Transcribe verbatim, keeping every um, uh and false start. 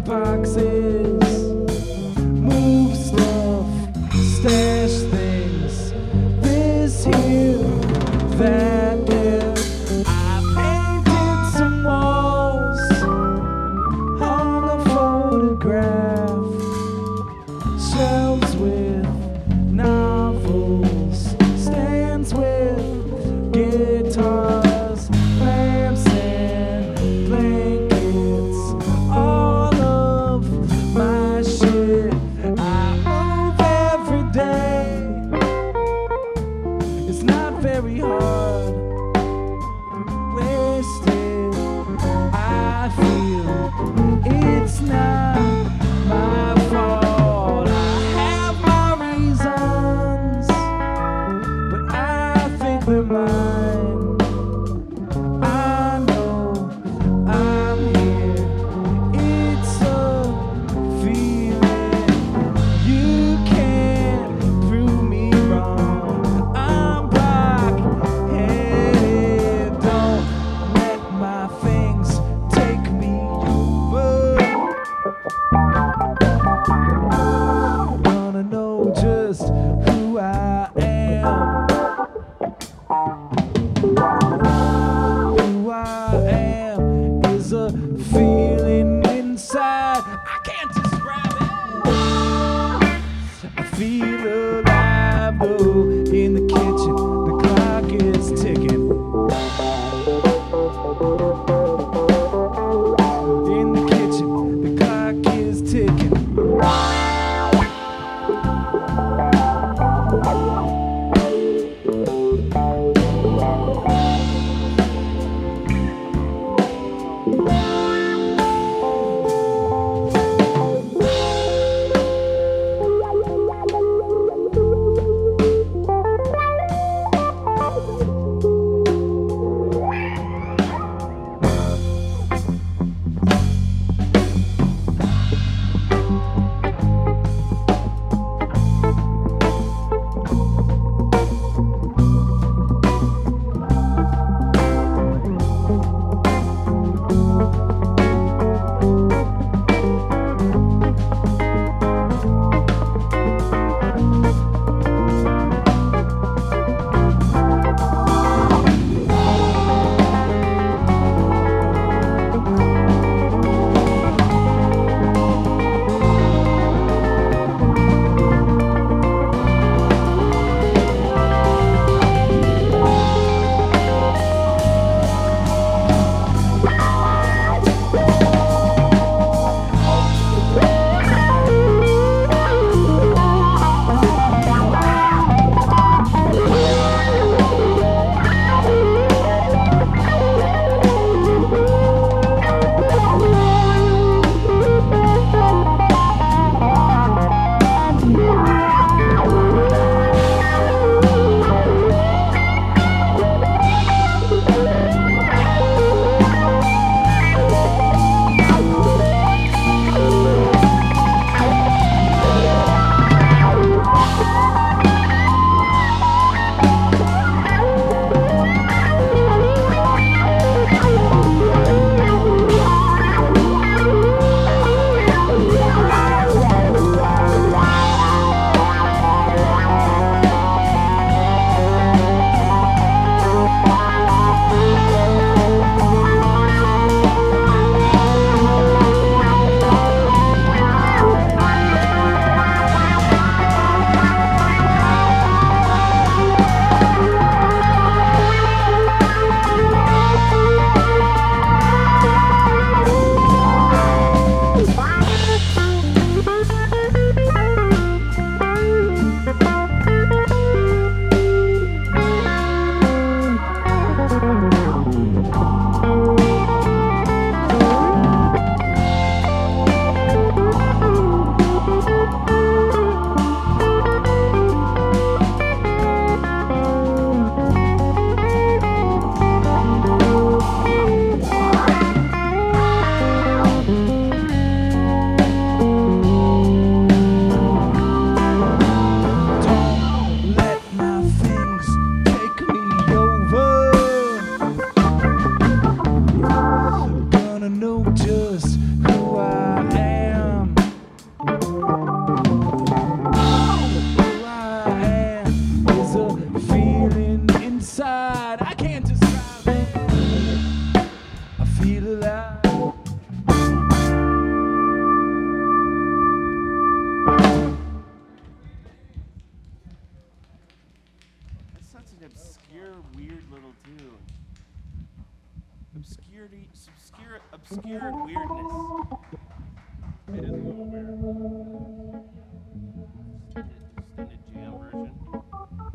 boxes, move stuff, stash things, this here, that there. I painted some walls, hung a photograph, shelves with novels, stands with guitars, lamps and blankets, all of my shit. I move every day, it's not very hard, wasted. I feel it's not my fault. I have my reasons, but I think they're mine. I know I'm here. It's a feeling. You can't prove me wrong. I'm blockheaded. Don't let my things take me over. Wanna know just who I am. a feeling inside. I can't describe it. I feel alive. That's such an obscure, weird little tune. Obscurity, obscure, obscured weirdness. It is a little weird.